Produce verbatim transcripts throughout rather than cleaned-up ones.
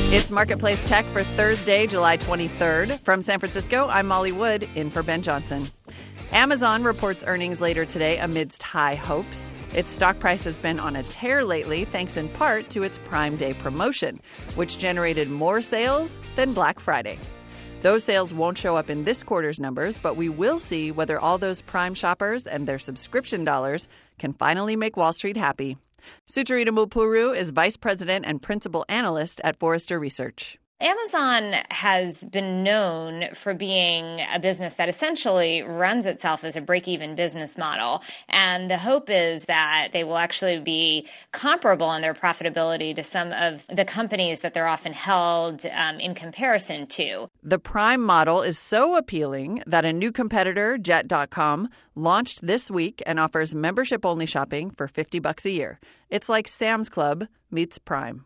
It's Marketplace Tech for Thursday, July twenty-third. From San Francisco, I'm Molly Wood, in for Ben Johnson. Amazon reports earnings later today amidst high hopes. Its stock price has been on a tear lately, thanks in part to its Prime Day promotion, which generated more sales than Black Friday. Those sales won't show up in this quarter's numbers, but we will see whether all those Prime shoppers and their subscription dollars can finally make Wall Street happy. Sucharita Mulpuru is Vice President and Principal Analyst at Forrester Research. Amazon has been known for being a business that essentially runs itself as a break-even business model. And the hope is that they will actually be comparable in their profitability to some of the companies that they're often held um, in comparison to. The Prime model is so appealing that a new competitor, Jet dot com, launched this week and offers membership-only shopping for fifty bucks a year. It's like Sam's Club meets Prime.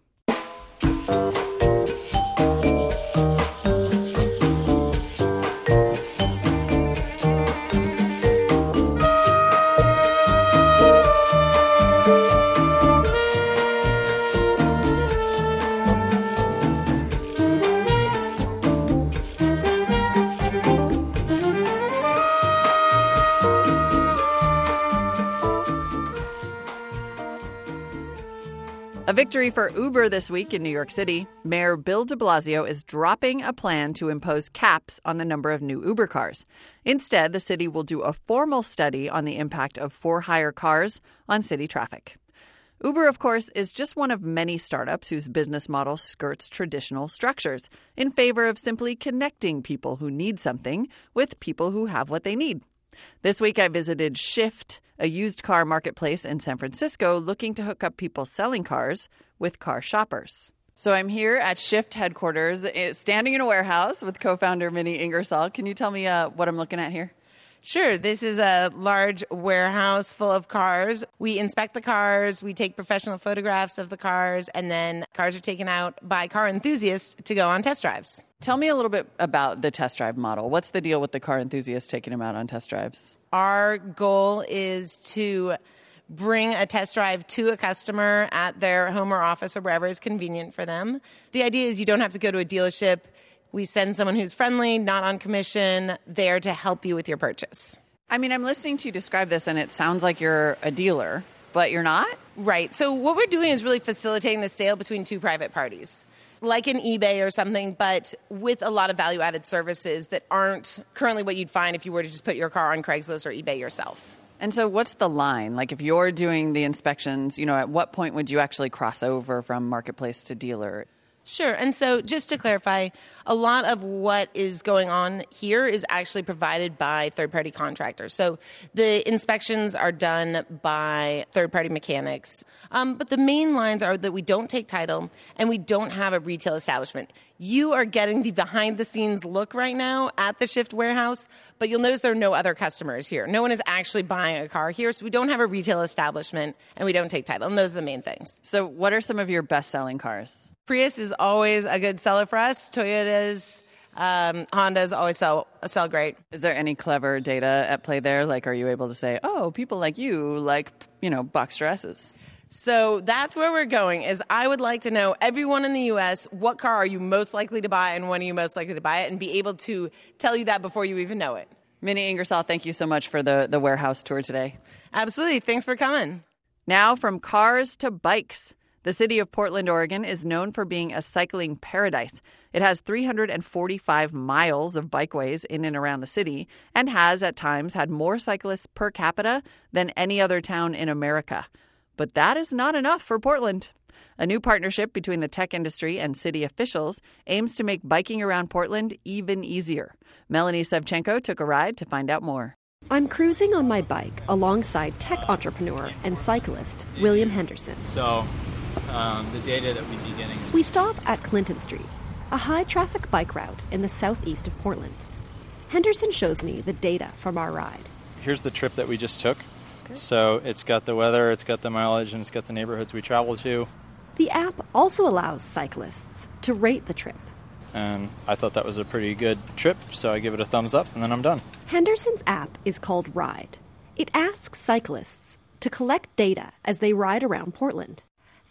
A victory for Uber this week in New York City. Mayor Bill de Blasio is dropping a plan to impose caps on the number of new Uber cars. Instead, the city will do a formal study on the impact of for-hire cars on city traffic. Uber, of course, is just one of many startups whose business model skirts traditional structures in favor of simply connecting people who need something with people who have what they need. This week, I visited Shift, a used car marketplace in San Francisco looking to hook up people selling cars with car shoppers. So I'm here at Shift headquarters, standing in a warehouse with co-founder Minnie Ingersoll. Can you tell me uh, what I'm looking at here? Sure. This is a large warehouse full of cars. We inspect the cars, we take professional photographs of the cars, and then cars are taken out by car enthusiasts to go on test drives. Tell me a little bit about the test drive model. What's the deal with the car enthusiasts taking them out on test drives? Our goal is to bring a test drive to a customer at their home or office or wherever is convenient for them. The idea is you don't have to go to a dealership. We send someone who's friendly, not on commission, there to help you with your purchase. I mean, I'm listening to you describe this, and it sounds like you're a dealer, but you're not? Right. So what we're doing is really facilitating the sale between two private parties, like an eBay or something, but with a lot of value-added services that aren't currently what you'd find if you were to just put your car on Craigslist or eBay yourself. And so what's the line? Like, if you're doing the inspections, you know, at what point would you actually cross over from marketplace to dealer? Sure. And so just to clarify, a lot of what is going on here is actually provided by third-party contractors. So the inspections are done by third-party mechanics. Um, but the main lines are that we don't take title and we don't have a retail establishment. You are getting the behind-the-scenes look right now at the Shift warehouse, but you'll notice there are no other customers here. No one is actually buying a car here, so we don't have a retail establishment and we don't take title. And those are the main things. So what are some of your best-selling cars? Prius is always a good seller for us. Toyotas, um, Hondas always sell sell great. Is there any clever data at play there? Like, are you able to say, oh, people like you like, you know, box dresses? So that's where we're going, is I would like to know, everyone in the U S, what car are you most likely to buy and when are you most likely to buy it, and be able to tell you that before you even know it. Minnie Ingersoll, thank you so much for the, the warehouse tour today. Absolutely. Thanks for coming. Now from cars to bikes. The city of Portland, Oregon is known for being a cycling paradise. It has three hundred forty-five miles of bikeways in and around the city and has at times had more cyclists per capita than any other town in America. But that is not enough for Portland. A new partnership between the tech industry and city officials aims to make biking around Portland even easier. Melanie Sevchenko took a ride to find out more. I'm cruising on my bike alongside tech entrepreneur and cyclist William Henderson. So, um, the data that we'd be getting... We stop at Clinton Street, a high-traffic bike route in the southeast of Portland. Henderson shows me the data from our ride. Here's the trip that we just took. Okay. So it's got the weather, it's got the mileage, and it's got the neighborhoods we travel to. The app also allows cyclists to rate the trip. And I thought that was a pretty good trip, so I give it a thumbs up, and then I'm done. Henderson's app is called Ride. It asks cyclists to collect data as they ride around Portland.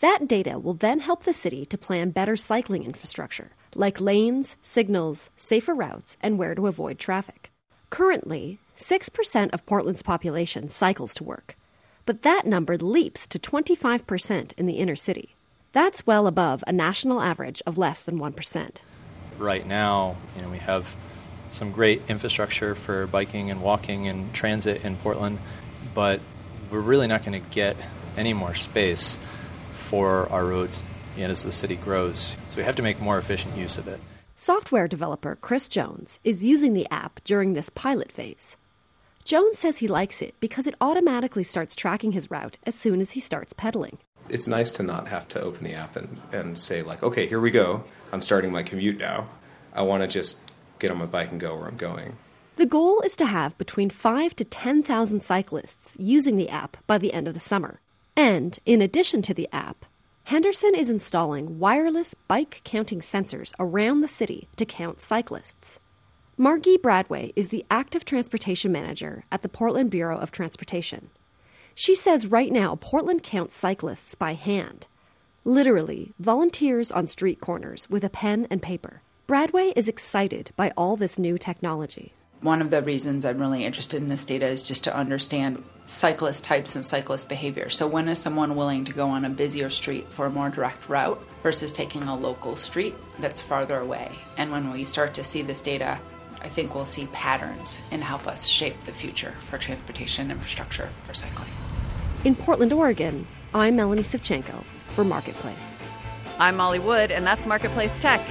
That data will then help the city to plan better cycling infrastructure, like lanes, signals, safer routes, and where to avoid traffic. Currently, six percent of Portland's population cycles to work, but that number leaps to twenty-five percent in the inner city. That's well above a national average of less than one percent. Right now, you know, we have some great infrastructure for biking and walking and transit in Portland, but we're really not going to get any more space for our roads, you know, as the city grows. So we have to make more efficient use of it. Software developer Chris Jones is using the app during this pilot phase. Jones says he likes it because it automatically starts tracking his route as soon as he starts pedaling. It's nice to not have to open the app and, and say, like, okay, here we go. I'm starting my commute now. I want to just get on my bike and go where I'm going. The goal is to have between five to ten thousand cyclists using the app by the end of the summer. And in addition to the app, Henderson is installing wireless bike counting sensors around the city to count cyclists. Margie Bradway is the active transportation manager at the Portland Bureau of Transportation. She says right now Portland counts cyclists by hand. Literally, volunteers on street corners with a pen and paper. Bradway is excited by all this new technology. One of the reasons I'm really interested in this data is just to understand cyclist types and cyclist behavior. So when is someone willing to go on a busier street for a more direct route versus taking a local street that's farther away? And when we start to see this data, I think we'll see patterns and help us shape the future for transportation infrastructure for cycling. In Portland, Oregon, I'm Melanie Savchenko for Marketplace. I'm Molly Wood, and that's Marketplace Tech.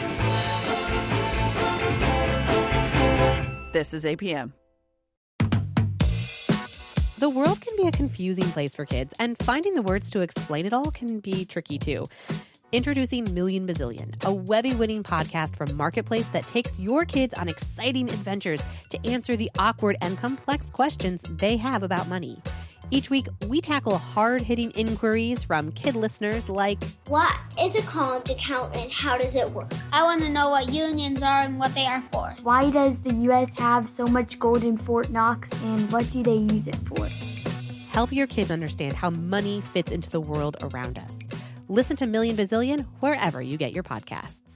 This is A P M. The world can be a confusing place for kids, and finding the words to explain it all can be tricky too. Introducing Million Bazillion, a Webby-winning podcast from Marketplace that takes your kids on exciting adventures to answer the awkward and complex questions they have about money. Each week, we tackle hard-hitting inquiries from kid listeners like, what is a college account and how does it work? I want to know what unions are and what they are for. Why does the U S have so much gold in Fort Knox and what do they use it for? Help your kids understand how money fits into the world around us. Listen to Million Bazillion wherever you get your podcasts.